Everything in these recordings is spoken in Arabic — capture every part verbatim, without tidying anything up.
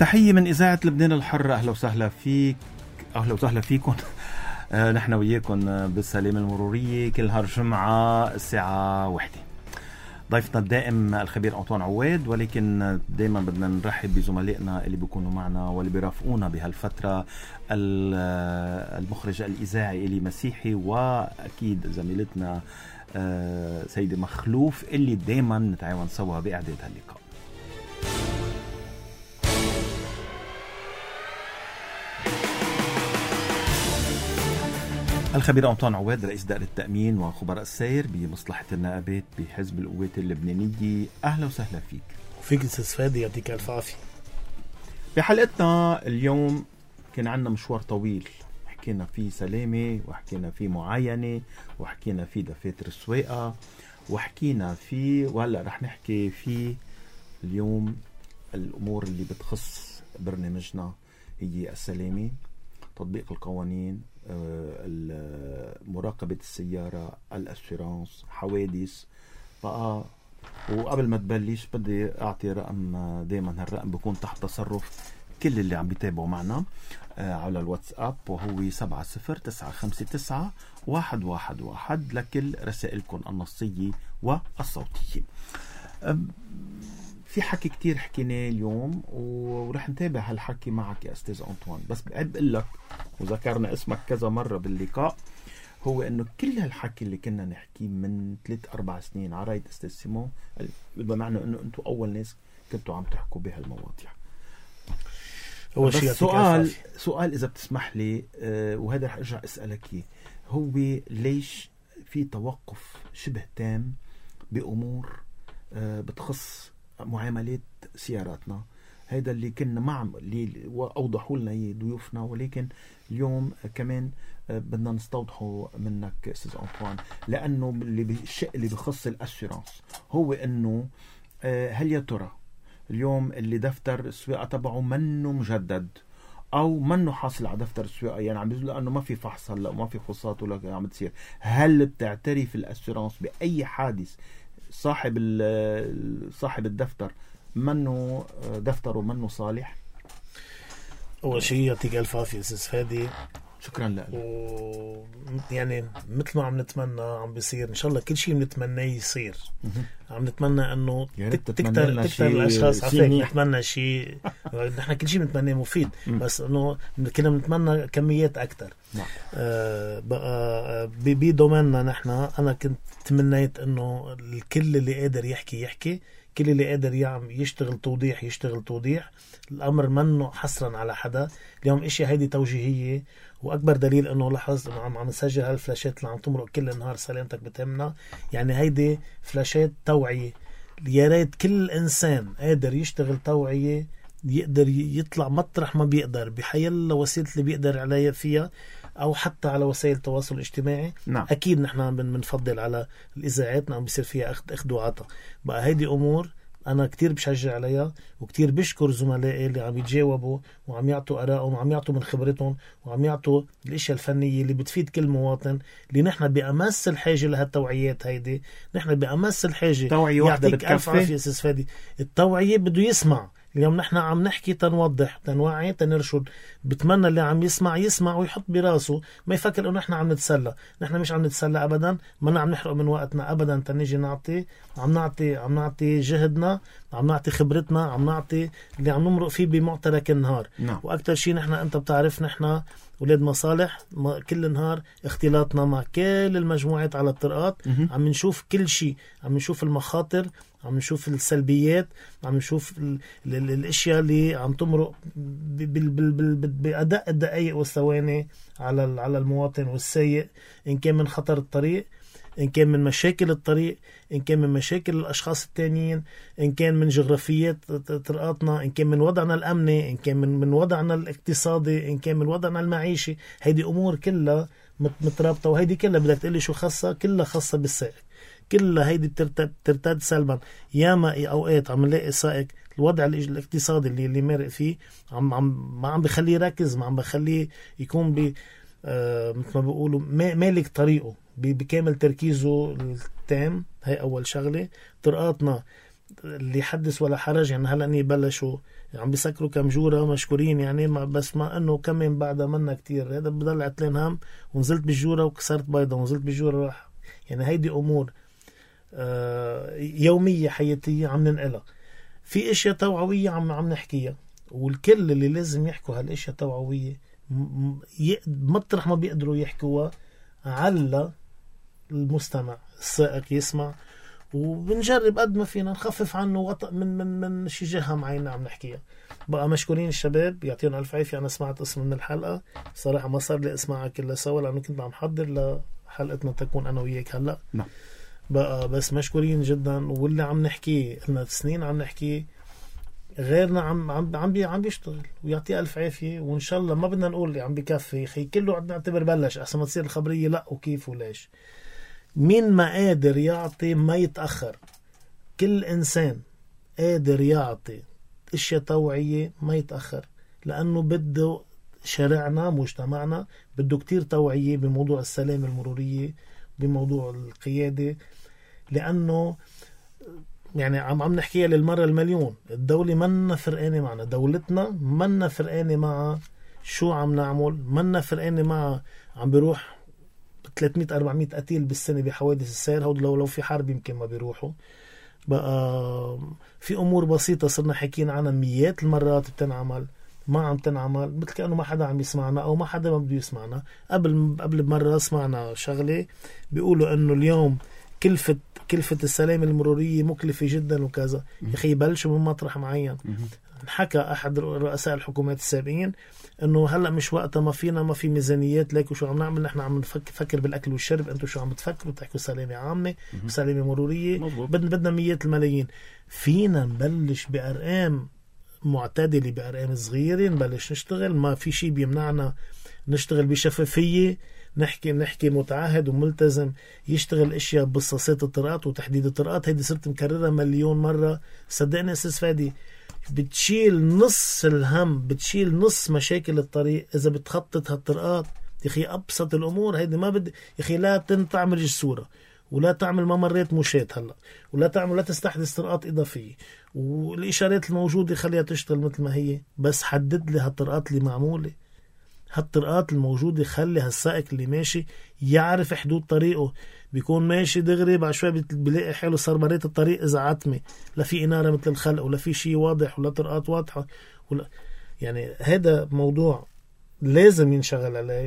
تحية من إذاعة لبنان الحرة. أهلا وسهلا فيك، أهلا وسهلا فيكم. نحن وياكم بالسلامة المرورية كل نهار جمعة الساعة واحدة. ضيفنا الدائم الخبير أنطوان عواد، ولكن دائما بدنا نرحب بزملائنا اللي بيكونوا معنا واللي بيرافقونا بهالفترة. المخرج الإذاعي إلي مسيحي، وأكيد زميلتنا سيدة مخلوف اللي دائما نتعاون سوا بإعداد هاللقاء. الخبير أنطوان عواد رئيس دائرة التأمين وخبراء السير بمصلحة النائبات بحزب القوات اللبنانية. أهلا وسهلا فيك. وفيك أستاذ فادي، يعطيك ألف عافية. بحلقتنا اليوم كان عندنا مشوار طويل، حكينا فيه سلامة، وحكينا فيه معاينة، وحكينا فيه دفاتر السواقة، وحكينا فيه وهلأ رح نحكي فيه اليوم الأمور اللي بتخص برنامجنا، هي السلامة، تطبيق القوانين، مراقبة السيارة، الأسفيرانس، حوادث بقى. وقبل ما تبلش بدي أعطي رقم، دايما هالرقم بيكون تحت تصرف كل اللي عم بيتابعوا معنا على الواتساب، وهو سبعة صفر تسعة خمسة تسعة واحد واحد واحد لكل رسائلكم النصية والصوتية. في حكي كتير حكيناه اليوم ورح نتابع هالحكي معك يا أستاذ أنطوان، بس بعد بقول لك، وذكرنا اسمك كذا مرة باللقاء، هو إنه كل هالحكي اللي كنا نحكيه من ثلاث أربع سنين على رأي أستاذ سيمون، بمعنى إنه أنتوا أول ناس كنتوا عم تحكوا بهالمواضيع. أول شيء سؤال سؤال إذا بتسمح لي، آه وهذا رح أرجع أسألك، هو ليش في توقف شبه تام بأمور آه بتخص معاملات سياراتنا؟ هذا اللي كنا مع اللي أوضحوا لنا ضيوفنا، ولكن اليوم كمان بدنا نستوضحه منك أستاذ أنطوان، لأنه اللي بالشيء اللي بخص الأسيرانس هو إنه هل يا ترى اليوم اللي دفتر السواقة تبعه منه مجدد أو منه حاصل على دفتر السواقة، يعني عم بيقولوا لأنه ما في فحص هلا وما في فحوصات ولا عم تصير، هل بتعترف الأسيرانس بأي حادث صاحب صاحب الدفتر منه دفتره منه صالح؟ أول شيء يعطيك ألف عافية أستاذ فادي، شكرا لك. و... يعني مثل ما عم نتمنى عم بيصير إن شاء الله، كل شيء بنتمنى يصير. عم نتمنى إنه تكتر تكتر الأشخاص، عفوا نتمنى شيء نحن كل شيء بنتمنى مفيد، بس إنه كنا بنتمنى كميات أكتر. نعم. آه بقى بدوميننا نحن، أنا كنت تمنيت إنه الكل اللي قادر يحكي يحكي، كل اللي قادر يعمل يشتغل توضيح يشتغل توضيح. الأمر منه حصرا على حدا. اليوم إشي هيدي توجيهية، وأكبر دليل إنه لاحظ إنه عم عم نسجل هالفلاشات اللي عم تمرق كل النهار، سلامتك بتهمنا. يعني هيدي فلاشات توعية. يا ريت كل إنسان قادر يشتغل توعية يقدر يطلع مطرح ما بيقدر بحيلا وسيلة اللي بيقدر عليها فيها، أو حتى على وسائل التواصل الاجتماعي. نعم. أكيد نحن بنفضل على الإذاعات، نعم بيصير فيها أخذ أخذ وعطا. بقى هيدي أمور أنا كتير بشجع عليها، وكتير بشكر زملائي اللي عم يتجاوبوا وعم يعطوا آرائهم وعم يعطوا من خبرتهم وعم يعطوا الاشياء الفنية اللي بتفيد كل مواطن، اللي نحن بأمس الحاجة لهالتوعيات هيدي. نحن بأمس الحاجة. توعية واحدة بتكفي؟ فادي التوعية بده يسمع. اليوم نحن عم نحكي تنوضح تنوعي تنرشد. بتمنى اللي عم يسمع يسمع ويحط براسه، ما يفكر انه نحن عم نتسلى. نحن مش عم نتسلى ابدا، ما عم نحرق من وقتنا ابدا تنيجي نعطي. عم نعطي عم نعطي جهدنا، عم نعطي خبرتنا، عم نعطي اللي عم نمرق فيه بمعترك النهار. نعم. واكثر شيء نحن انت بتعرف نحن ولاد مصالح، كل نهار اختلاطنا مع كل المجموعات على الطرقات. عم نشوف كل شيء، عم نشوف المخاطر، عم نشوف السلبيات، عم نشوف ال ال ال الاشياء اللي عم تمرق بأداء الدقائق والثواني على على المواطن والسيء، ان كان من خطر الطريق، إن كان من مشاكل الطريق، إن كان من مشاكل الأشخاص التانيين، إن كان من جغرافيات طرقاتنا، إن كان من وضعنا الأمني، إن كان من من وضعنا الاقتصادي، إن كان من وضعنا المعيشي. هيدي أمور كلها مترابطة، وهيدي كلها بدك تقلي شو خاصة، كلها خاصة بالسائق. كلها هيدي بترتاد سلبا. ياما أوقات عم نلاقي سائق الوضع الاقتصادي اللي اللي مارق فيه عم عم ما عم بخليه يركز، ما عم بخليه يكون ب آه مثل ما بيقولوا مالك طريقه بكامل تركيزه التام. هاي أول شغلة. طرقاتنا اللي يحدث ولا حرج. يعني هلا اني بلشوا عم بيسكروا كم جوره مشكورين يعني، ما بس ما انه كمان بعدها منا كتير. هذا بضل عتلين هم ونزلت بالجوره وكسرت بيضه ونزلت بالجوره راح. يعني هيدي امور آه يوميه حياتيه عم ننقلها. في اشياء توعويه عم عم نحكيها، والكل اللي لازم يحكوا هالاشياء توعويه مطرح ما بيقدروا يحكوها على المستمع السائق يسمع، وبنجرب قد ما فينا نخفف عنه وطأ من من من شي جهة معينة عم نحكيها. بقى مشكورين الشباب يعطيهم ألف عافية. أنا سمعت اسم من الحلقة صراحة ما صار لي اسمعها كلها سوا لأنه كنت عم حضر لحلقتنا تكون أنا وياك هلأ. نعم. بقى بس مشكورين جدا. واللي عم نحكيه لنا سنين عم نحكيه، غيرنا عم عم عم, بي عم بيشتغل ويعطيه ألف عافية. وإن شاء الله ما بدنا نقول عم بكفي خي، كله عم نعتبر بلش أحسن ما تصير الخبرية لا وكيف وليش. مين ما قادر يعطي ما يتأخر. كل إنسان قادر يعطي اشياء توعية ما يتأخر، لأنه بده شارعنا مجتمعنا بده كتير توعية بموضوع السلامة المرورية، بموضوع القيادة. لأنه يعني عم عم نحكيها للمرة المليون، الدولة منا فرقانة معنا، دولتنا منا فرقانة مع شو عم نعمل، منا فرقانة مع عم بيروح ثلاثمية أربعمية قتيل بالسنة بحوادث السير. هود لو لو في حرب يمكن ما بيروحوا. بقى في أمور بسيطة صرنا حكيين عنها ميات المرات بتنعمل ما عم تنعمل، مثل كأنه ما حدا عم يسمعنا أو ما حدا ما بده يسمعنا. قبل قبل مرة سمعنا شغلة بيقولوا إنه اليوم كلفة كلفة السلامة المرورية مكلفة جدا وكذا. يا أخي بلشوا من مطرح معين. حكى أحد رؤساء الحكومات السابقين إنه هلأ مش وقتها، ما فينا ما في ميزانيات، ليكو شو عم نعمل نحن عم نفكر بالأكل والشرب، أنتوا شو عم بتفكروا تحكوا سلامة عامة وسلامة مرورية. بدنا بدنا ميات الملايين. فينا نبلش بأرقام معتدلة بأرقام صغيرة نبلش نشتغل. ما في شيء بيمنعنا نشتغل بشفافية. نحكي نحكي متعهد وملتزم يشتغل اشياء بصاصات الطرقات وتحديد الطرقات. هيدي صرت مكررها مليون مرة. صدقني أساس فادي بتشيل نص الهم، بتشيل نص مشاكل الطريق إذا بتخطط هالطرقات. يا أخي أبسط الأمور هيدي ما بدي. يا أخي لا تعمل جسورة ولا تعمل ممرات مشات هلا ولا تعمل لا تستحدث طرقات إضافية، والإشارات الموجودة خليها تشتغل مثل ما هي. بس حدد لي هالطرقات اللي معمولة، هالطرقات الموجودة. خلي هالسائق اللي ماشي يعرف حدود طريقه. بيكون ماشي دغري بعد شوي بيلاقي حاله صار مريت الطريق إذا عتمة، لا في إنارة مثل الخلق ولا في شيء واضح ولا طرقات واضحة ولا. يعني هذا موضوع لازم ينشغل عليه.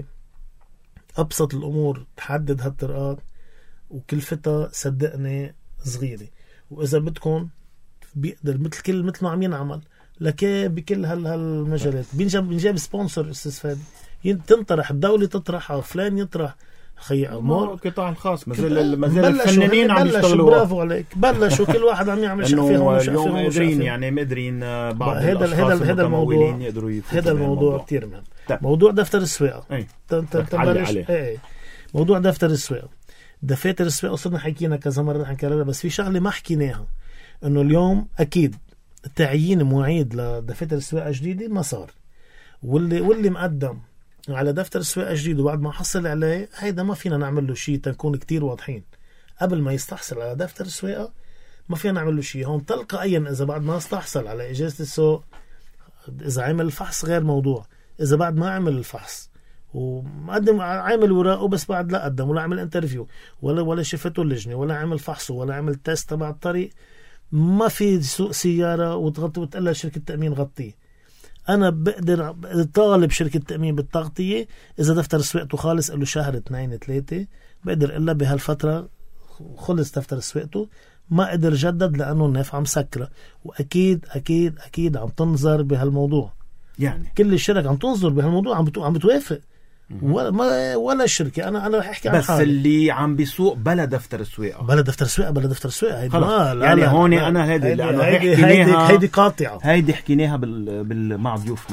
أبسط الأمور تحدد هالطرقات وكلفتها صدقني صغيرة. وإذا بدكم بيقدر مثل كل مثل ما عم ينعمل لكن بكل هال هالمجالات بينجاب بينجاب سبونسر استفادة تنطرح الدولة تطرحها فلان يطرح خي امور القطاع الخاص مازال مازال الفنانين عم يشتغلوا. برافو عليك. بلشوا كل واحد عم يعمل شيء فيهم اليوم قادرين يعني مقدرين بعض هذا هذا هذا الموضوع هذا الموضوع كثير مهم. موضوع دفتر السواقه تبلش ايه موضوع دفتر السواقه دفاتر السواقه صرنا حكينا كذا مره حنكررها. بس في شغله ما حكيناها انه اليوم اكيد تعيين معيد لدفاتر السواقه جديده ما صار. واللي واللي مقدم على دفتر السواقه جديد وبعد ما حصل عليه هيدا ما فينا نعمل له شيء تنكون كتير واضحين. قبل ما يستحصل على دفتر السواقه ما فينا نعمل له شيء. هون تلقائيا اذا بعد ما استحصل على اجازه السوق اذا عمل الفحص غير موضوع. اذا بعد ما عمل الفحص ومقدم عامل وراءه بس بعد لا قدم ولا عمل انترفيو ولا ولا شفته اللجنه ولا عمل فحصه ولا عمل تيست تبع الطريق، ما في سوق سياره وتغطي وتقول شركه التامين غطيه. أنا بقدر طالب شركة تأمين بالتغطية إذا دفتر سواقته خالص قال له شهر اثنين ثلاثة بقدر إلا بهالفترة خلص دفتر سواقته. ما قدر جدد لأنه النافعة مسكرة. وأكيد أكيد أكيد عم تنظر بهالموضوع. يعني كل الشركة عم تنظر بهالموضوع عم عم بتوافق ولا ما ولا الشركة. أنا أنا رح أحكي عن بس حالي. اللي عم بيسوق بلا دفتر سواقة بلا دفتر سواقة بلا دفتر سواقة هيدي ما يعني هون أنا هيدي هيدي هيدي قاطعة هيدي حكيناها بال... بال... مع ضيوفنا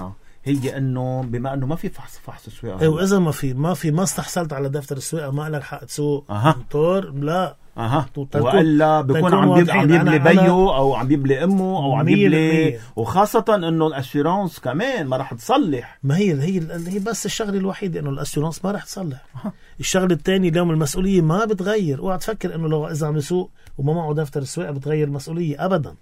هي انه بما انه ما في فحص فحص سواقه. ايوه واذا ما في ما في ما استحصلت على دفتر السواقه ما لك حق تسوق أها. موتور لا اها والا بيكون عم يبلي عم يبلي بيه او عم يبلي امه او عم يبلي، وخاصه انه الاسيورانس كمان ما راح تصلح. ما هي هي هي بس الشغله الوحيده انه الاسيورانس ما راح تصلح. أه. الشغله الثانيه اليوم المسؤوليه ما بتغير. اوعى تفكر انه لو اذا عم يسوق وما معه دفتر السواقه بتغير المسؤوليه ابدا.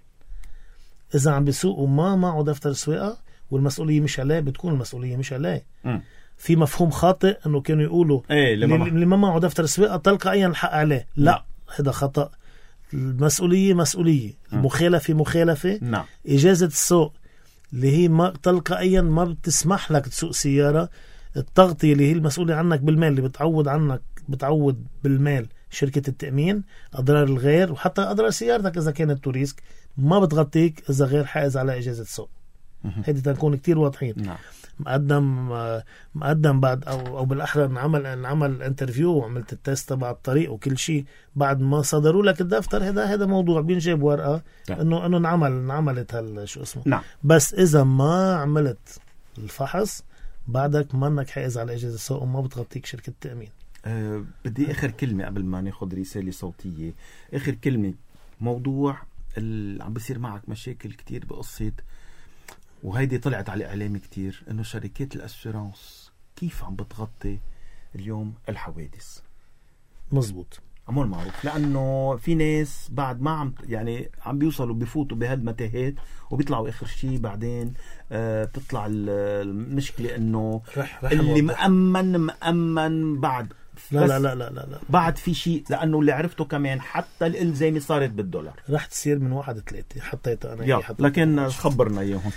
اذا عم بيسوق وما معه دفتر السواقه والمسؤوليه مش عليه بتكون المسؤوليه مش عليه. م. في مفهوم خاطئ انه كانوا يقولوا ايه اللي ما معه دفتر السواقه تلقائيا الحق عليه. لا هذا خطأ. المسؤولية مسؤولية، المخالفة مخالفة. نعم. إجازة السوق اللي هي ما تلقائيا ما بتسمح لك تسوق سيارة. التغطية اللي هي المسؤولة عنك بالمال اللي بتعود عنك بتعود بالمال شركة التأمين أضرار الغير وحتى أضرار سيارتك إذا كانت توريسك ما بتغطيك إذا غير حائز على إجازة السوق. هيدي تكون كتير واضحين. نعم. مقدم مقدم بعد او او بالاحرى نعمل نعمل انترفيو وعملت التست تبع الطريق وكل شيء بعد ما صدروا لك الدفتر. هذا هذا موضوع بينجاب ورقه انه انه نعمل نعملت هال شو اسمه. نعم. بس اذا ما عملت الفحص بعدك منك حائز على اجازه السوق وما بتغطيك شركه التامين. أه بدي اخر كلمه قبل ما ناخذ رساله صوتيه. اخر كلمه موضوع اللي عم بيصير معك مشاكل كتير بقصه، وهيدي طلعت على الإعلام كتير، إنه شركات الأسيورانس كيف عم بتغطي اليوم الحوادث. مزبوط. أمور معروف، لأنه في ناس بعد ما عم يعني عم بيوصلوا بيفوتوا بهالمتاهات وبيطلعوا آخر شيء بعدين آه بتطلع المشكلة إنه رح رح اللي مأمن مأمن بعد لا لا لا لا لا لا بعد في شيء، لأنه اللي عرفته كمان حتى الإلزامي صارت بالدولار. رح تصير من واحد ثلاثة حطيته أنا. يا لكن خبرنا إياهم.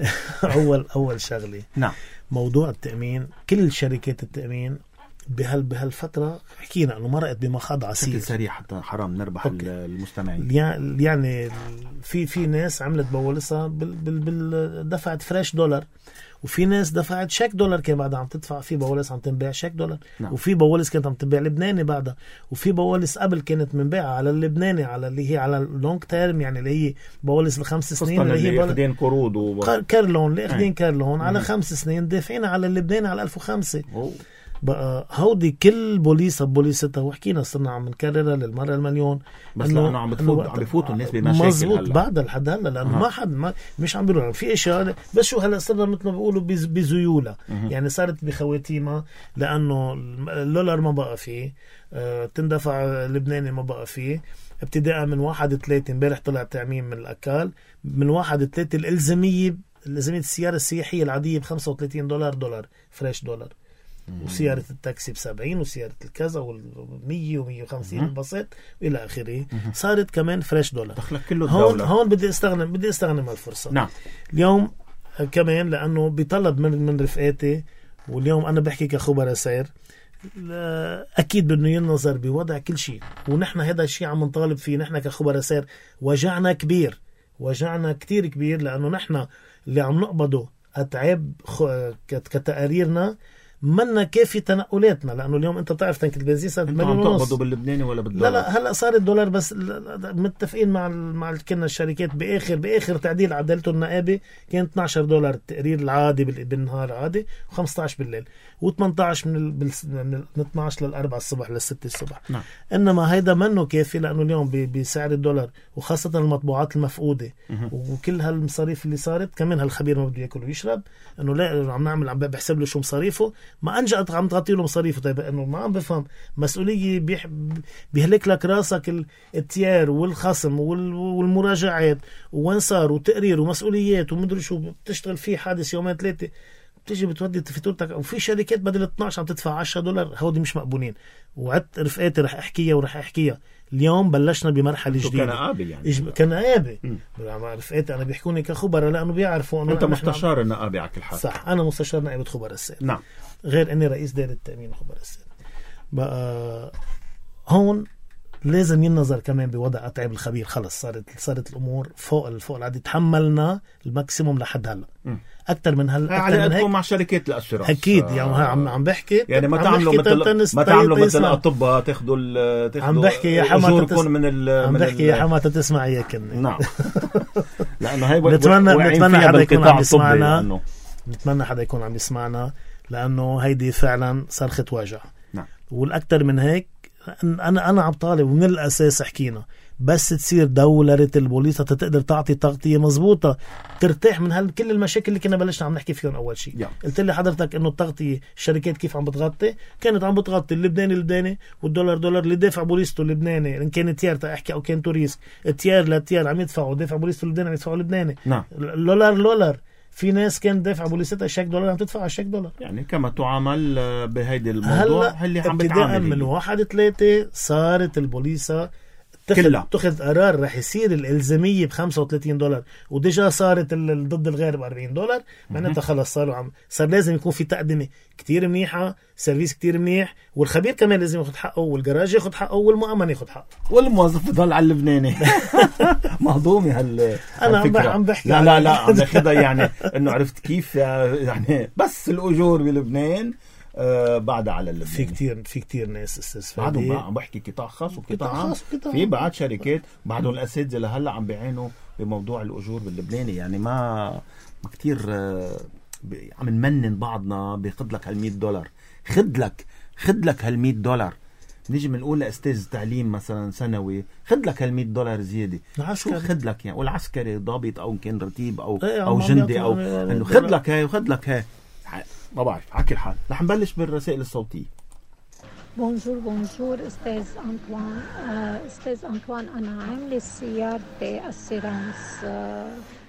أول أول شغلة. نعم. موضوع التأمين كل شركات التأمين بهال بهالفترة حكينا إنه مرقت بمخاض عسير. بشكل سريع حتى حرام نربح أوكي. المستمعين. يعني في في ناس عملت بوليسها بال بال بال دفعت فريش دولار، وفي ناس دفعت شيك دولار كان بعدها عم تدفع. في بوليس عم تنبيع شيك دولار. نعم. وفي بوليس كانت عم تنبيع لبناني بعدها، وفي بوليس قبل كانت منبيعها على اللبناني على اللي هي على اللونج تيرم، يعني اللي هي بوليس الخمس سنين اللي هي ياخدين قروض و... كارلون اللي اخدين كارلون على خمس سنين دافعين على اللبناني على ألف وخمسة. أوه. بقى هودي كل بوليسة بوليستها، وحكينا صرنا عم نكررها للمرة المليون. بس لأنه عم بتفوت عم بفوتوا الناس بمشاكل. مزبوط بعد الحد هلا لأنه ما حد ما مش عم بيقولوا في إشياء. بس شو هلا صرنا مثل ما بيقولوا بزيولة، يعني صارت بخواتيمة لأنه اللولار ما بقى فيه، آه تندفع لبناني ما بقى فيه. ابتداء من واحد ثلاثة امبارح طلع تعميم من الأكال، من واحد ثلاثة الإلزامية الإلزامية السيارة السياحية العادية بخمسة وثلاثين دولار دولار فريش دولار، وسيارة التاكسي بسبعين، وسيارة الكذا والمية ومية وخمسين البسيط وإلى آخره صارت كمان فريش دولار. دخلك كله هون الدولة. هون بدي استغنم بدي استغنم الفرصة. نعم. اليوم كمان لأنه بيطلب من من رفقاتي، واليوم أنا بحكي كخبراء سير، أكيد بدنا ينظر بوضع كل شيء، ونحن هذا الشيء عم نطالب فيه. نحن كخبراء سير وجعنا كبير، وجعنا كتير كبير، لأنه نحن اللي عم نقبضه أتعاب كتقاريرنا منا كافي تنقلاتنا، لانه اليوم انت بتعرف تنك البنزين صارت مليون ونص. تقبضوا باللبناني ولا بالدولار؟ لا لا هلا صار الدولار بس. متفقين مع مع كنا الشركات باخر باخر تعديل عدلته النقابه كان اثني عشر دولار التقرير العادي بالنهار عادي، و15 بالليل، و18 من ال... من اثني عشر للأربعة الصبح للستة الصبح. نعم. انما هيدا منه كافي، لانه اليوم ب... بسعر الدولار وخاصه المطبوعات المفقوده وكل هالمصاريف اللي صارت، كمان هالخبير ما بده ياكل ويشرب، انه لا عم نعمل عم بحسب له شو مصاريفه، ما انجأت عم تغطي له مصاريفه. طيب انه ما عم بفهم مسؤوليه بيح... بيهلك لك راسك التيار والخصم والمراجعات وين صار وتقرير ومسؤوليات ومدري شو بتشتغل فيه حادث يومين ثلاثه، بتيجي بتودي فاتورتك. وفي شركات بدل اثناشر عم تدفع عشرة دولار، هودي مش مقبولين. وعدت رفقاتي رح احكيها ورح احكيها اليوم. بلشنا بمرحله جديده. كان قابل يعني إجب... كان قابل رفقاتي انا بيحكوني كخبراء، لانه بيعرفوا انه انت مستشار النقابه على كل حال. صح، انا مستشار نائب خبراء السير. نعم. غير اني رئيس دائره التامين وخبراء السير. بقى هون لازم ينظر كمان بوضع أتعب الخبير. خلص صارت صارت الامور فوق فوق العادي، تحملنا الماكسيموم لحد هلا. اكثر من هلا على قدكم مع شركات الاسيورانس اكيد. يعني عم عم بحكي يعني ما تعملوا مثل ما تعملوا مثل الاطباء تاخذوا تاخذوا عم بحكي يا حما تسمع من ال عم بحكي يا حما تسمع يا كني. نعم. لانه هي نتمنى نتمنى حدا يكون عم يسمعنا نتمنى حدا يكون عم يسمعنا، لأنه هيدي فعلا صرخة وجع. نعم. والأكتر من هيك أنا أنا عم طالب، ومن الأساس حكينا بس تصير دولة البوليس تقدر تعطي تغطية مزبوطة ترتاح من هال كل المشاكل اللي كنا بلشنا عم نحكي فيهم أول شيء. yeah. قلت لي حضرتك إنه التغطية الشركات كيف عم بتغطي، كانت عم بتغطي اللبناني اللبناني والدولار دولار اللي دافع بوليسته اللبناني، إن كان تيار تحكي أو كان توريسك، التيار لتيار عم يدفعوا، دافع بوليسته اللبناني عم يدفعوا لبناني. نعم. لولار لولار، في ناس كان دافع بوليستها شيك دولار عم تدفع شيك دولار. يعني كما تعامل بهيدي الموضوع هلا اللي عم ابتداء بتعامل من واحد ثلاثة صارت البوليسة تاخذ تاخذ قرار رح يصير الالزاميه ب خمسة وثلاثين دولار، وديجا صارت ضد الغير ب أربعين دولار. معناتها خلص صاروا عم صار لازم يكون في تقدمه كتير منيحه، سيرفيس كتير منيح، والخبير كمان لازم ياخذ حقه، والجراج ياخذ حقه، والمؤمن ياخذ حقه، والموظف يضل على اللبناني. مهضومي هال انا عم بحكي لا لا لا عم باخذها يعني انه عرفت كيف يعني بس الاجور بلبنان آه بعدها على اللبناني. في كتير في كتير ناس استسفادي. بعدهم عم بحكي قطاع خاص وقطاع عام، في بعد شركات بعدهم الاساتذه لهلا عم بيعانوا بموضوع الاجور باللبناني. يعني ما ما كتير آه عم نمنن بعضنا بياخذ لك هال مية دولار، خد لك خد لك هال مية دولار. نيجي بنقول لاستاذ تعليم مثلا ثانوي خد لك هال مية دولار زياده، شو خد لك يعني؟ والعسكري ضابط او كان رتيب او ايه او جندي او انه خد لك هاي وخد لك هاي. ما بعرف حكي الحال. رح نبلش بالرسائل الصوتيه. بونجور بونجور استاذ انطوان. آه استاذ انطوان، انا عامله سيارتي السيرانس آه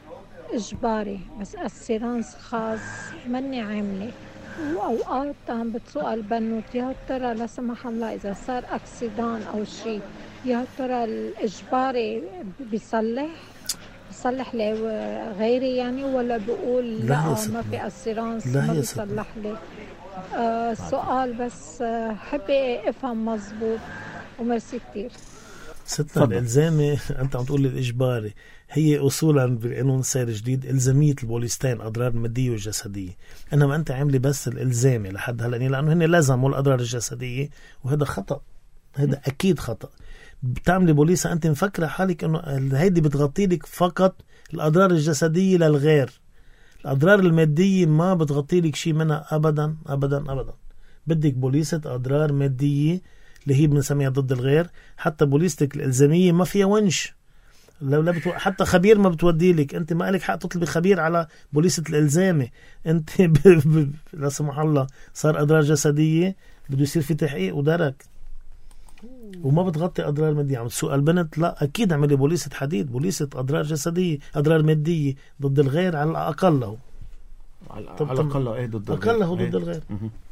اجباري، بس السيرانس خاص مني عامله، واوقات عم بتسوق البنوت. يا ترى لا سمح الله اذا صار اكسيدان او شيء، يا ترى الاجباري بيصلح بيصلح لي غيري يعني، ولا بقول لا, لا ما في السيرانس ما بيصلح لي؟ آه سؤال بس آه حبي افهم مزبوط، ومرسي كتير. ستنا الالزامي انت عم تقول الاجباري هي اصولا بالقانون السير الجديد الزاميه البوليستين اضرار ماديه وجسديه، انما انت عاملي بس الالزامي لحد هلا لانه هن لازموا الاضرار الجسديه، وهذا خطا، هذا اكيد خطا. بتعملي بوليسة انت مفكره حالك انه هيدي بتغطي لك فقط الاضرار الجسديه للغير، الاضرار الماديه ما بتغطي لك شيء منها ابدا ابدا ابدا. بدك بوليسة اضرار ماديه اللي هي بنسميها ضد الغير. حتى بوليستك الالزاميه ما فيها ونش، لو لا بتو... حتى خبير ما بتودي لك، انت ما لك حق تطلبي خبير على بوليسة الالزامي. انت ب... ب... لا سمح الله صار اضرار جسديه بده يصير في تحقيق ودرك، وما بتغطي اضرار ماديه. عم تسوق البنت، لا اكيد اعملي بوليسة حديد، بوليسة اضرار جسديه، اضرار ماديه ضد الغير على الاقل له، على الاقل ايه ضد الغير، اقل له ضد الغير.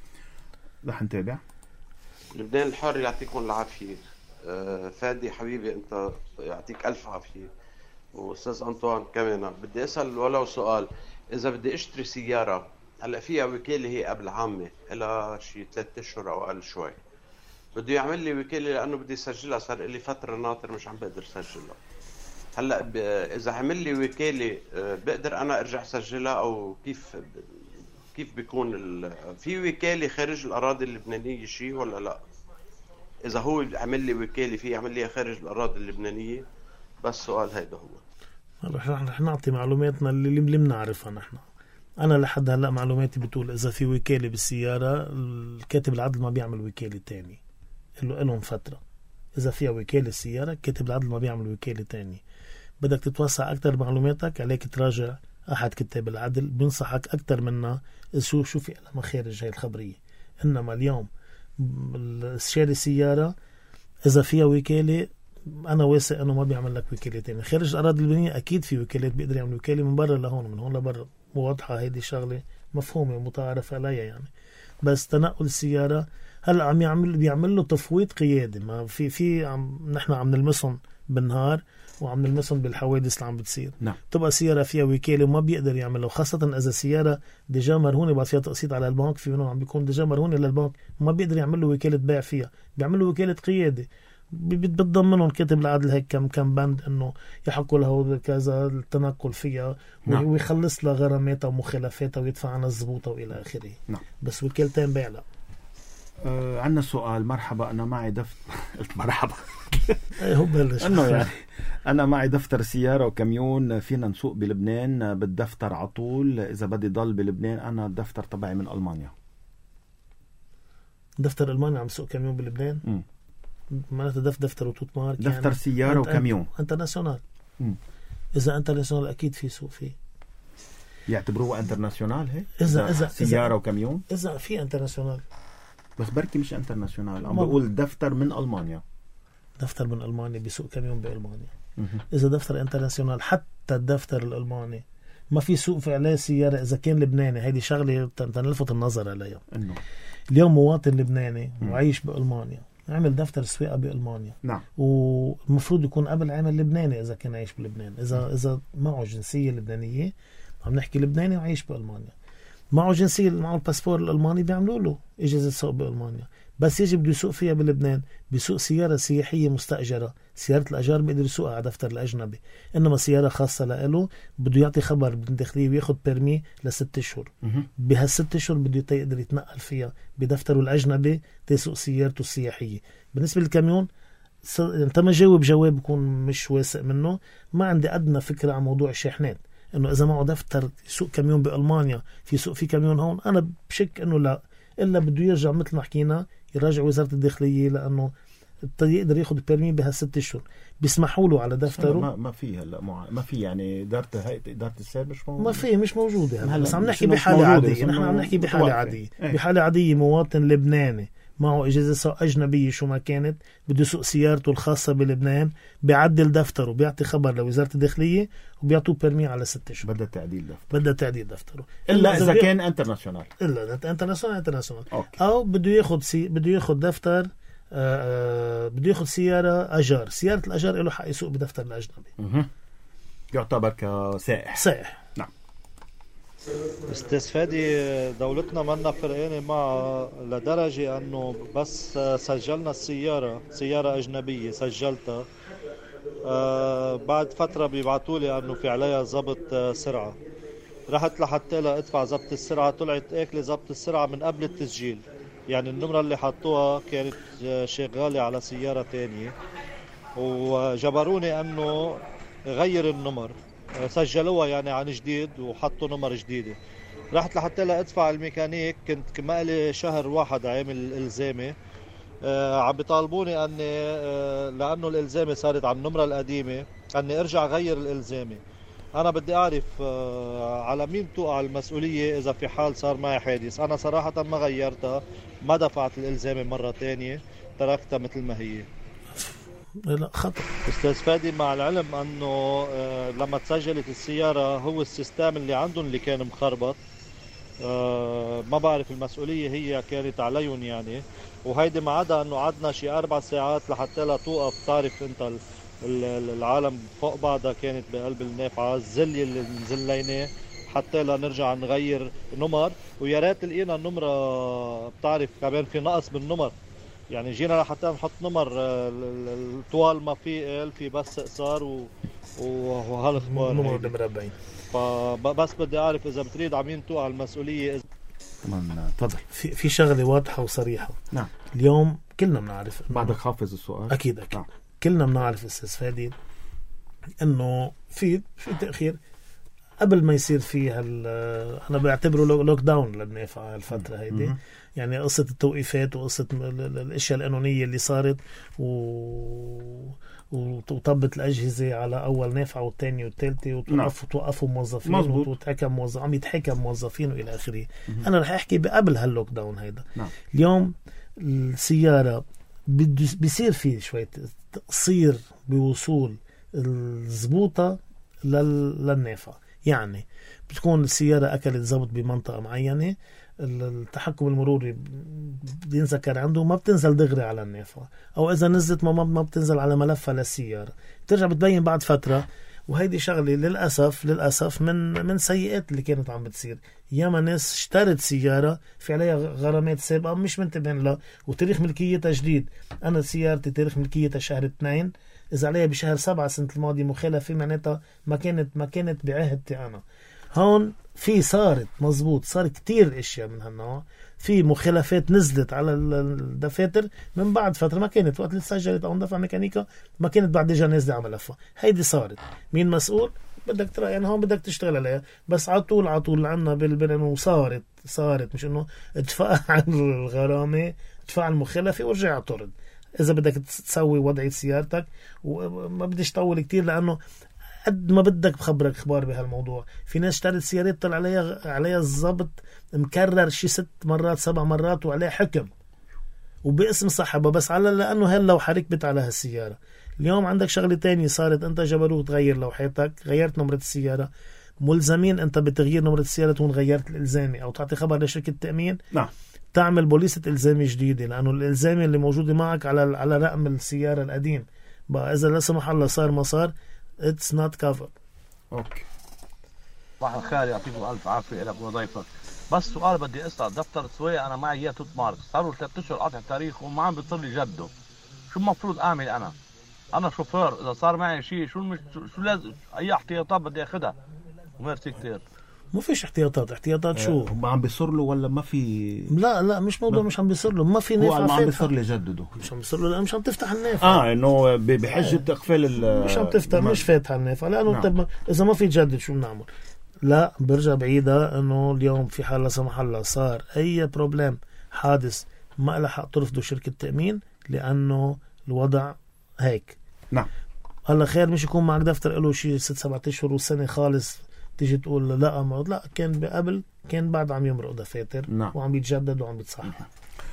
رح نتابع. لبنان الحر يعطيكم العافيه. أه فادي حبيبي انت يعطيك الف عافيه، واستاذ انطوان كمان بدي اسال ولو سؤال. اذا بدي اشتري سياره هلا فيها وكاله هي قبل عامه الى شيء ثلاثة اشهر او اقل شوي، بده يعمل لي وكاله لانه بدي اسجلها، صار لي فتره ناطر مش عم بقدر اسجلها. هلا اذا عمل لي وكاله بقدر انا ارجع اسجلها او كيف كيف بيكون في وكاله خارج الاراضي اللبنانيه شيء ولا لا؟ اذا هو عمل لي وكاله فيه يعمل لي خارج الاراضي اللبنانيه؟ بس سؤال هيدا هو. رح رح نعطي معلوماتنا اللي اللي بنعرفها نحن. انا لحد هلا معلوماتي بتقول اذا في وكاله بالسياره الكاتب العدل ما بيعمل وكاله تاني، له لهم فتره. اذا فيها وكاله السياره كاتب العدل ما بيعمل وكاله تاني. بدك تتوسع اكثر معلوماتك عليك تراجع احد كتاب العدل، بنصحك اكثر منها شو شو في لها مخارج هاي الخبريه. انما اليوم شاري سياره اذا فيها وكاله انا واثق انه ما بيعمل لك وكاله تاني. خارج الاراضي اللبنانيه اكيد في وكالات بيقدر يعمل وكاله من برا لهون، من هون لبرا، واضحه هيدي شغله مفهومه ومتعارف عليها يعني. بس تنقل السياره هلا عم يعمل بيعمل له تفويض قيادي، ما في في عم نحن عم نلمسهم بالنهار وعم نلمسهم بالحوادث اللي عم بتصير. نعم. تبقى سياره فيها وكاله وما بيقدر يعملها، وخاصه اذا سياره ديجا مرهونه بعد فيها تقسيط على البنك، في منهم عم بيكون ديجا مرهونه للبنك ما بيقدر يعمل له وكاله بيع فيها، بيعمل له وكاله قياده. بتضمنهم كاتب العدل هيك كم كم بند انه يحقوا له كذا التنقل فيها. نعم. ويخلص له غراماتها ومخالفاتها ويدفع عنها الزبوطه والى اخره. نعم. بس وكالتين بيع لا. آه عندنا سؤال. مرحبا، انا معي دفتر. قلت مرحبا. ايه هو بلش انه يعني أنا معي دفتر سيارة وكميون، فينا نسوق بلبنان بالدفتر عطول. إذا بدي ضل بلبنان أنا الدفتر تبعي من ألمانيا. دفتر ألمانيا عم سوق كميون بلبنان؟ مم. معناته دف دفتر وتوت مارك، دفتر يعني سيارة أنت وكميون انترناسيونال. مم. إذا انترناسيونال أكيد في سوق فيه. يعتبروه انترناسيونال هيك؟ إذا إذا سيارة إذا وكميون؟ إذا في انترناسيونال، بس بركي مش انترناسيونال، عم ما- بقول دفتر من ألمانيا. دفتر من ألمانيا بسوق كميون بألمانيا. مم. إذا دفتر انترناسيونال، حتى الدفتر الألماني ما في سوق في عليه سيارة إذا كان لبناني. هيدي شغلة تنلفت النظر عليها. إنه اليوم مواطن لبناني مم. وعايش بألمانيا عمل دفتر سواقة بألمانيا، نعم. والمفروض يكون قبل عمل لبناني إذا كان عايش بلبنان. إذا إذا معه جنسية لبنانية، عم نحكي لبناني وعايش بألمانيا، معه جنسية، معه الباسبور الألماني، بيعملوا له إجازة سوق بألمانيا. بس يجي بده يسوق فيها بلبنان، بيسوق سيارة سياحية مستأجرة. سيارة الأجار بيقدر يسوقها على دفتر الأجنبي، إنما سيارة خاصة لإله بده يعطي خبر بالداخلية وياخد بيرمي لست أشهر. مم. بهالست أشهر بده يقدر يتنقل فيها بدفتره الأجنبي تسوق سيارته السياحية. بالنسبة للكاميون، س- أنت ما جاوب جواب بكون مش واثق منه. ما عندي أدنى فكرة عن موضوع الشاحنات، إنه إذا معه دفتر يسوق كاميون بألمانيا في سوق في كاميون هون. أنا بشك إنه لا، إلا بده يرجع مثل ما حكينا يراجع وزارة الداخلية، لأنه يقدر ياخد بيرمي بهالست أشهر. بيسمحوا له على دفتره. ما ما في هلا مع... ما في يعني إدارة هيئة إدارة السير مش موجودة. ما في، مش موجودة هلا. هلا بس عم مش نحكي إنه مش بحالة موجودة، عادية. بس نحن إنه عم نحكي بحالة متوقفة. عادية. إيه. بحالة عادية مواطن لبناني معه إجازة سواق أجنبية شو ما كانت، بده يسوق سيارته الخاصة بلبنان، بيعدل دفتره، بيعطي خبر لوزارة الداخلية وبيعطوه بيرمي على ست أشهر. بدها تعديل دفتر، بدها تعديل دفتره. إلا إذا بي- كان انترناسيونال. إلا إذا انترناسيونال انترناسيونال أوكي. أو بده ياخد سي... بده ياخد دفتر، آه، آه، بده ياخد سيارة أجار. سيارة الأجار له حق يسوق بدفتر الأجنبي. مه. يعتبر كسائح. صحيح. استاذ فادي، دولتنا منا فرقانة معها لدرجة انه بس سجلنا السيارة، سيارة اجنبية سجلتها، آه بعد فترة بيبعتولي انه في عليها ضبط آه سرعة. رحت لحتى لا ادفع ضبط السرعة، طلعت اكلي ضبط السرعة من قبل التسجيل. يعني النمرة اللي حطوها كانت آه، شغالة على سيارة تانية، وجبروني انه غير النمر. سجلوها يعني عن جديد وحطوا نمر جديدة. رحت لحتى لا ادفع الميكانيك، كنت مالي شهر واحد عامل الالزامي. آه عم بيطالبوني اني آه لانه الالزامي صارت على النمرة القديمة اني ارجع غير الالزامي. انا بدي اعرف آه على مين توقع المسؤولية اذا في حال صار معي حادث. انا صراحة ما غيرتها، ما دفعت الالزامي مرة تانية، تركتها مثل ما هي. لا خطأ. استاذ فادي، مع العلم انه آه، لما تسجلت السيارة هو السيستم اللي عندهم اللي كان مخربط، آه، ما بعرف المسؤولية هي كانت عليهم يعني. وهيدي ما عدا انه عدنا شي اربع ساعات لحتى لا توقف. تعرف انت ال- ال- العالم فوق بعضها كانت بقلب النافعة، الزلي اللي نزليناه حتى لا نرجع نغير نمر. ويا ريت لقينا النمرة، بتعرف كمان في نقص بالنمر. يعني جينا لحتى نحط نمر آه، ال- ال- الطوال ما في ال في بس قصار و- و- وهالاخبار نمر هيدي. مربعين. فبس بدي اعرف اذا بتريد عمين توقع المسؤوليه. إذا كمان تفضل. في في شغلة واضحة وصريحة. نعم. اليوم كلنا بنعرف إنه- بعدك حافظ السؤال. أكيد أكيد. نعم. كلنا بنعرف أستاذ فادي إنه في في تأخير قبل ما يصير في هال أنا بعتبره لو- لوك داون للنافعة هالفترة هيدي. مم. يعني قصة التوقيفات وقصة ال- ال- الأشياء القانونية اللي صارت و... وطبت الأجهزة على أول نافعة والثانية والثالثة وتوقفوا توقفوا موظفين مزبوط. وتحكم موظف عم يتحكم موظفين وإلى آخره. أنا رح أحكي بقبل هاللوك داون هيدا. نعم. اليوم السيارة بده بيصير فيه شوية تقصير بوصول الزبوطة لل... للنافعة. يعني بتكون السيارة أكلت زبط بمنطقة معينة، التحكم المروري بينذكر عنده ما بتنزل دغري على النافعة، أو إذا نزلت ما ما بتنزل على ملفها للسيارة، بترجع بتبين بعد فترة. وهيدي شغلة للأسف للأسف من من سيئات اللي كانت عم بتصير. ياما ناس اشترت سيارة في عليها غرامات سابقة مش منتبهين لها وتاريخ ملكيتها جديد. أنا سيارتي تاريخ ملكيتها شهر اثنين، إذا عليها بشهر سبعة سنة الماضي مخالفة معناتها ما كانت ما كانت بعهدتي أنا. هون في صارت مزبوط صار كتير اشياء من هالنوع، في مخالفات نزلت على الدفاتر من بعد فترة، ما كانت وقت اللي سجلت او دفع ميكانيكا ما كانت بعد ديجا نازلة على ملفها. هيدي صارت، مين مسؤول؟ بدك ترى يعني هون بدك تشتغل عليها، بس على طول على طول عنا بالبلد وصارت صارت مش انه ادفع الغرامة ادفع المخالفة ورجع اعترض اذا بدك تسوي وضعية سيارتك. وما بديش طول كتير لانه قد ما بدك بخبرك اخبار بهالموضوع. في ناس اشترت سيارات طلع عليها عليها الضبط مكرر شي ست مرات سبع مرات وعليها حكم وباسم صاحبها، بس على لانه هل لو حركبت على هالسيارة. اليوم عندك شغلة تانية صارت، انت جبروك تغير لوحيتك، غيرت نمرة السيارة، ملزمين انت بتغيير نمرة السيارة تكون غيرت الالزامي او تعطي خبر لشركة التأمين. نعم. تعمل بوليسة الزامي جديدة لانه الالزامي اللي موجودة معك على على رقم السيارة القديم بقى اذا لا سمح الله صار ما صار it's not covered. اوكي. صباح الخير، يعطيكم الف عافيه لك وضيفك. بس سؤال بدي اسال، دفتر السواقه انا معي اياه توت مارك، صاروا ثلاث اشهر قاطع تاريخ وما عم بيصير لي جده، شو المفروض اعمل انا؟ انا شوفير، اذا صار معي شيء شو المش... شو لازم اي احتياطات بدي اخذها؟ وميرسي كثير. مو فيش احتياطات. احتياطات شو؟ ما عم بيصير له ولا ما في؟ لا لا مش موضوع مش عم بيصير له، ما في نافع. نافع. ما عم بيصير لي جدده. مش عم بيصير له لأ مش عم تفتح النافع. اه انه بحجة اقفال ال مش عم تفتح ما... مش فاتحه النافع لانه نعم. طب اذا ما في تجدد شو بنعمل؟ لا برجع بعيدة انه اليوم في حال لا سمح الله صار اي بروبلم حادث ما لها حق ترفضوا شركة تأمين لانه الوضع هيك. نعم. هلا خير مش يكون معك دفتر له شيء ست سبعة اشهر والسنة خالص تيجي تقول لا مرض، لا كان قبل كان بعد عم يمرق دفاتر. نعم. وعم يتجدد وعم يتصحح.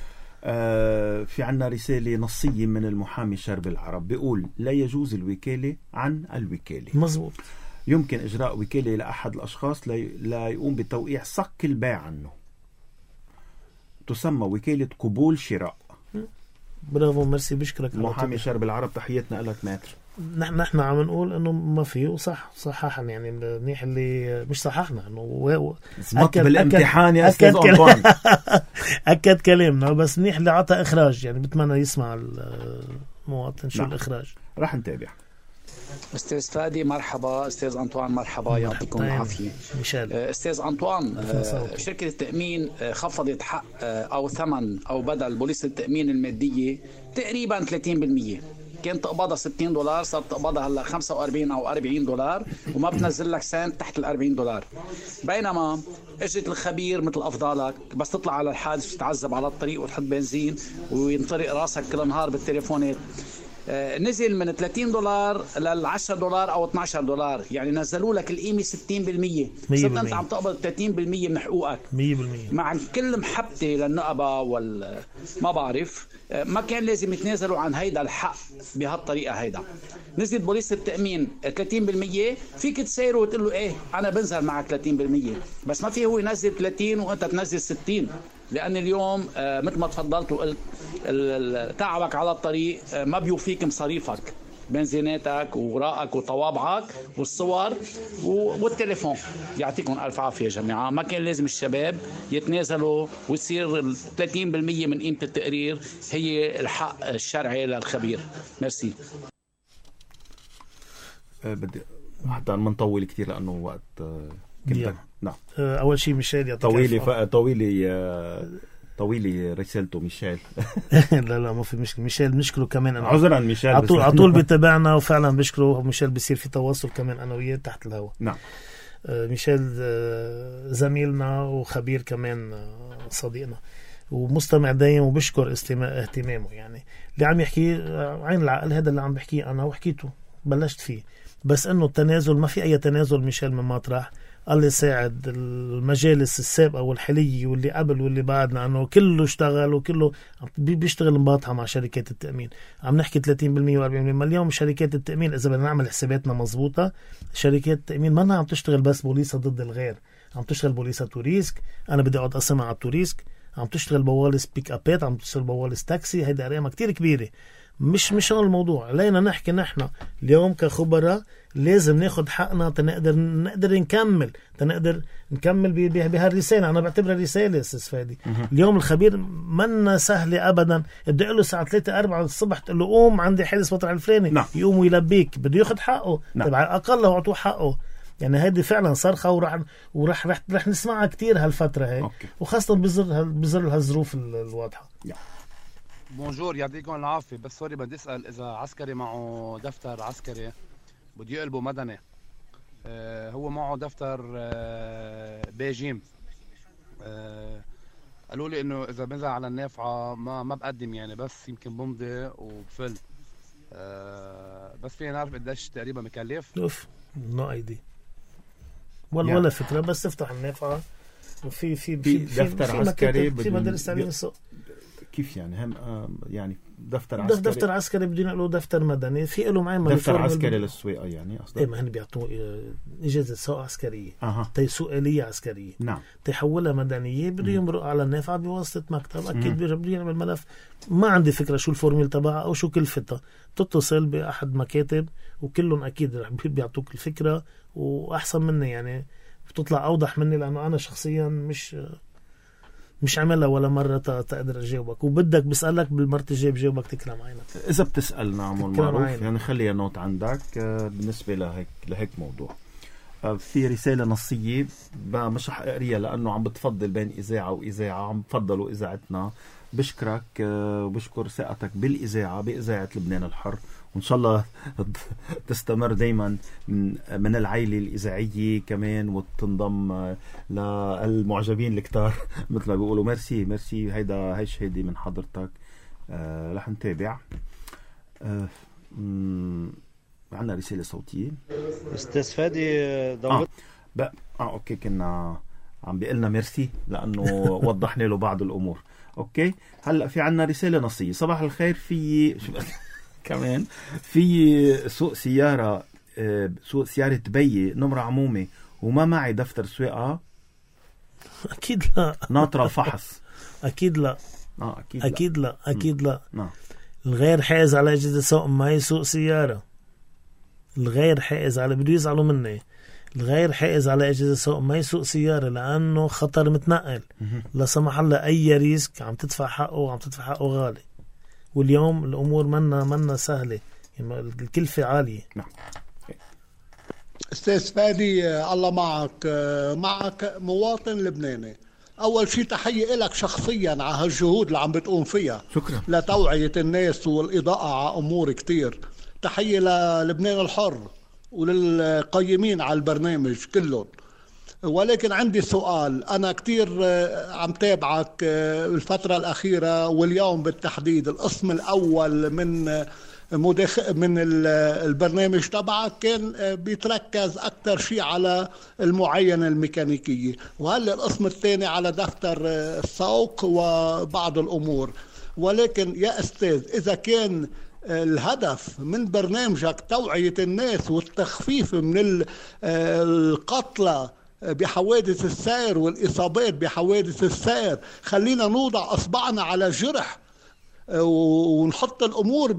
آه في عنا رسالة نصية من المحامي شرب العرب بيقول لا يجوز الوكالة عن الوكالة. مزبوط. يمكن إجراء وكالة لأحد الأشخاص لا يقوم بتوقيع صك البيع عنه، تسمى وكالة قبول شراء. برافو ميرسي بشكرك. المحامي شرب العرب تحياتنا لك ماتر. نحن عم نقول انه ما في وصح صححنا يعني منيح اللي مش صححنا انه أكد بالامتحان يا استاذ أنطوان. اكد كلامنا بس منيح اللي عطى اخراج يعني بتمنى يسمع المواطن شو نعم. الاخراج. راح نتابع. استاذ فادي مرحبا، استاذ انطوان مرحبا، يعطيكم العافيه. ميشيل. استاذ انطوان، شركه التامين خفضت حق او ثمن او بدل بوليصه التامين الماديه تقريبا ثلاثين بالمية. كانت تقبضها ستين دولار صارت تقبضها هلا خمسة وأربعين او أربعين دولار وما بتنزل لك سنت تحت ال أربعين دولار. بينما اجت الخبير مثل افضالك بس تطلع على الحادث وتتعذب على الطريق وتحط بنزين وينطرق راسك كل نهار بالتليفونات، نزل من ثلاثين دولار لل عشرة دولار او اثني عشر دولار، يعني نزلوا لك القيمه ستين بالمية. صرت انت عم تقبض ثلاثين بالمية من حقوقك مية بالمية مع كل محبتي للنقبه وال ما بعرف ما كان لازم يتنازلوا عن هيدا الحق بهالطريقه. هيدا نزلت بوليصه التامين ثلاثين بالمية، فيك تسيره وتقول له ايه انا بنزل معك ثلاثين بالمية، بس ما في هو ينزل ثلاثين وانت تنزل ستين. لأن اليوم مثل ما تفضلت وقلت تعبك على الطريق ما بيوفيك مصاريفك، بنزيناتك ووراءك وطوابعك والصور والتليفون. يعطيكم ألف عافية يا جماعة. ما كان لازم الشباب يتنازلوا ويصير ثلاثين بالمية من قيمة التقرير هي الحق الشرعي للخبير. ميرسي. أه بدي حتى ما نطول كتير لأنه وقت أه كنت نعم. اول شيء ميشيل طويلي ف... طويلي طويلي رسالته ميشيل. لا لا ما في مشكله. ميشيل بنشكره كمان انا عذرا ميشيل على طول على طول بيتابعنا وفعلا بشكره. ميشيل بيصير في تواصل كمان انا وياه تحت الهواء. نعم. ميشيل زميلنا وخبير كمان صديقنا ومستمع دايم وبشكر اهتمامه. يعني اللي عم يحكي عين العقل هذا اللي عم بحكيه انا وحكيته بلشت فيه، بس انه التنازل ما في اي تنازل ميشيل من مطرح. الله يساعد المجالس السابقة والحالية واللي قبل واللي بعدنا انه كله اشتغل وكله بيشتغل مباطحة مع شركات التأمين. عم نحكي ثلاثين بالمية وأربعين بالمية. اليوم شركات التأمين اذا بدنا نعمل حساباتنا مزبوطة، شركات التأمين ما عم تشتغل بس بوليصة ضد الغير، عم تشتغل بوليصة توريسك. انا بدي اقعد اسمع على التوريسك، عم تشتغل بوالس بيك ابات، عم تشتغل بوالس تاكسي. هيدا ارقام كتير كبيرة. مش مش هون الموضوع. علينا نحكي نحن اليوم كخبراء لازم ناخد حقنا تنقدر نقدر نكمل تنقدر نكمل بهالرسالة. أنا بعتبرها رسالة أستاذ فادي. اليوم الخبير منا سهلة أبدا. بدي أقول له الساعة ثلاثة أربعة الصبح تقول له قوم عندي حادث مطرح الفلاني. نعم. يقوم ويلبيك. بده ياخد حقه. نعم. طبعا أقل لو أعطوه حقه. يعني هيدي فعلا صرخة وراح وراح رح, رح نسمعها كتير هالفترة هي أوكي. وخاصة بظل بظل هالظروف الواضحة. بونجور يعطيكم العافية. بس سوري بدي اسأل اذا عسكري معه دفتر عسكري بده يقلبه مدني، آه هو معه دفتر آه بيجيم، آه قالوا لي انه اذا بنزل على النافعة ما ما بقدم يعني، بس يمكن بمضي وبفل، آه بس فينا نعرف قديش تقريبا مكلف؟ اوف نو ايدي ولا ولا فكرة. بس افتح النافعة وفي في في دفتر عسكري في مدارس تعليم السوق. كيف يعني هم يعني دفتر عسكري دفتر عسكري بدون له دفتر مدني في له معين دفتر عسكري للسويقة يعني قصدك؟ ايه ما هن بيعطوه اجازة سوق عسكرية اها تيسوق آلية عسكرية نعم تيحولها مدنية بده يمرق على النافعة بواسطة مكتب اكيد بده يعمل ملف. ما عندي فكرة شو الفورميل تبعها او شو كلفتها، تتصل باحد مكاتب وكلهم اكيد رح بيعطوك الفكرة واحسن مني يعني بتطلع اوضح مني لانه انا شخصيا مش مش عملها ولا مرة تقدر أجاوبك، وبدك بسألك بالمرة الجاية بجاوبك تكرم عينك إذا بتسأل نعم والمعروف يعني خليها نوت عندك بالنسبة لهيك لهيك موضوع. في رسالة نصية مش رح أقريها لأنه عم بتفضل بين إذاعة وإذاعة، عم بفضلوا إذاعتنا. بشكرك وبشكر ثقتك بالإذاعة بإذاعة لبنان الحر، وإن شاء الله تستمر دايما من, من العائلة الإذاعية كمان وتنضم للمعجبين الكتار مثل ما بيقولوا. ميرسي ميرسي هيدا هاي شهادة من حضرتك. آه رح نتابع. آه عنا رسالة صوتية. استاذ فادي دولت آه. اه اوكي كنا عم بيقلنا ميرسي لأنه وضحنا له بعض الأمور. اوكي هلا في عنا رسالة نصية. صباح الخير، في كمان في سوق سيارة سوق سيارة بيي نمرة عمومي وما معي دفتر سواقة. أكيد لا. ناطرة الفحص. أكيد لا. آه أكيد, أكيد لا. لا أكيد لا. لا. الغير حائز على إجازة سوق ما يسوق سيارة. الغير حائز على بده يزعلوا مني. الغير حائز على إجازة سوق ما يسوق سيارة لأنه خطر متنقل. لا سمح الله أي ريسك عم تدفع حقه وعم تدفع حقه غالي. واليوم الأمور منا منا سهلة، يعني الكلفة عالية. نعم. أستاذ فادي الله معك، معك مواطن لبناني. أول شيء تحية لك شخصيا على هالجهود اللي عم بتقوم فيها. شكرا. لتوعية الناس والإضاءة على أمور كتير. تحية للبنان الحر وللقيمين على البرنامج كلهم. ولكن عندي سؤال، أنا كتير عم تابعك الفترة الأخيرة واليوم بالتحديد. القسم الأول من مدخ... من البرنامج تبعك كان بيتركز أكتر شيء على المعاينة الميكانيكية، وهلا القسم الثاني على دفتر السوق وبعض الأمور. ولكن يا أستاذ إذا كان الهدف من برنامجك توعية الناس والتخفيف من القتلى بحوادث السير والإصابات بحوادث السير، خلينا نوضع أصبعنا على جرح ونحط الأمور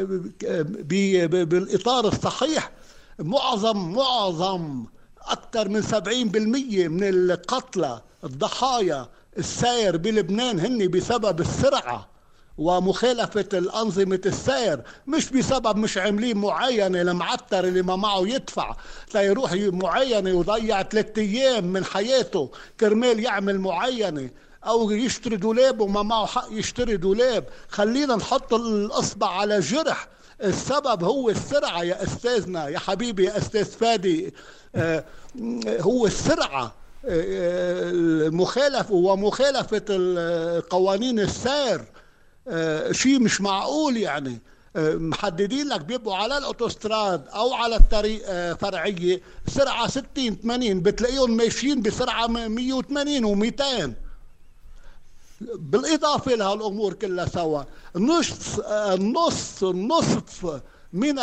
بالإطار الصحيح. معظم معظم أكثر من سبعين بالمئة من القتلى الضحايا السير بلبنان هن بسبب السرعة ومخالفة الأنظمة السير، مش بسبب مش عاملين معاينة لمعتر اللي ما معه يدفع تيروح معاينة وضيع ثلاثة أيام من حياته كرمال يعمل معاينة، أو يشتري دولاب وما معه حق يشتري دولاب. خلينا نحط الأصبع على جرح. السبب هو السرعة يا أستاذنا يا حبيبي يا أستاذ فادي. آه هو السرعة، المخالفة ومخالفة قوانين السير. آه شيء مش معقول يعني. آه محددين لك بيبقوا على الاوتوستراد او على الطريق آه فرعيه سرعه ستين ثمانين، بتلاقيهم ماشيين بسرعه مية وثمانين ومئتين. بالاضافه لهالامور كلها سوا نص النص النصف من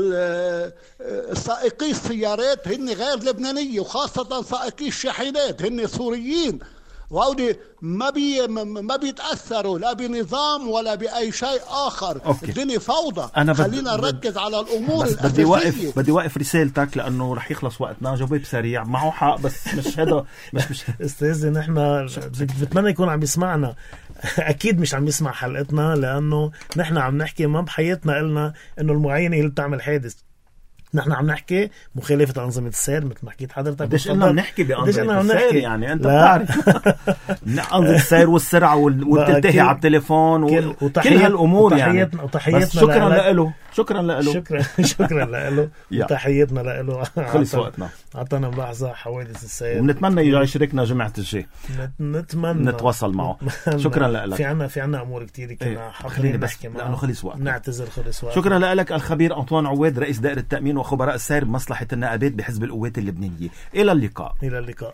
سائقي السيارات هن غير لبنانيه، وخاصه سائقي الشاحنات هن سوريين، وهودي ما بي ما بيتاثروا لا بنظام ولا باي شيء اخر. أوكي. الدنيا فوضى. أنا خلينا بد... نركز على الامور بس بدي واقف بدي واقف رسالتك لانه رح يخلص وقتنا. جاوب سريع، معه حق بس مش هذا مش مش استاذ نحن بتمنى يكون عم يسمعنا. اكيد مش عم يسمع حلقتنا لانه نحن عم نحكي ما بحياتنا قلنا انه المعاينه اللي بتعمل حادث. نحن عم نحكي مخالفة أنظمة السير مثل ما حكيت حضرتك. قديش قلنا بنحكي بأنظمة السير نحكي؟ يعني أنت بتعرف أنظمة السير والسرعة والتنتهي على التليفون و... كل هالأمور يعني. وتحياتنا شكرا له شكرا له شكرا شكرا له وتحياتنا له. خلص وقتنا، عطانا ملاحظة حوادث السير، ونتمنى يجي يشاركنا جمعة الجاي، نتمنى نتواصل معه. شكرا لك. في عنا في عنا أمور كتير كنا حابين نحكي معه لأنه خلص وقتنا. نعتذر خلص وقتنا. شكرا لك الخبير أنطوان عواد، رئيس دائرة التأمين وخبراء السير بمصلحة النقابات بحزب القوات اللبنانية. إلى اللقاء. إلى اللقاء.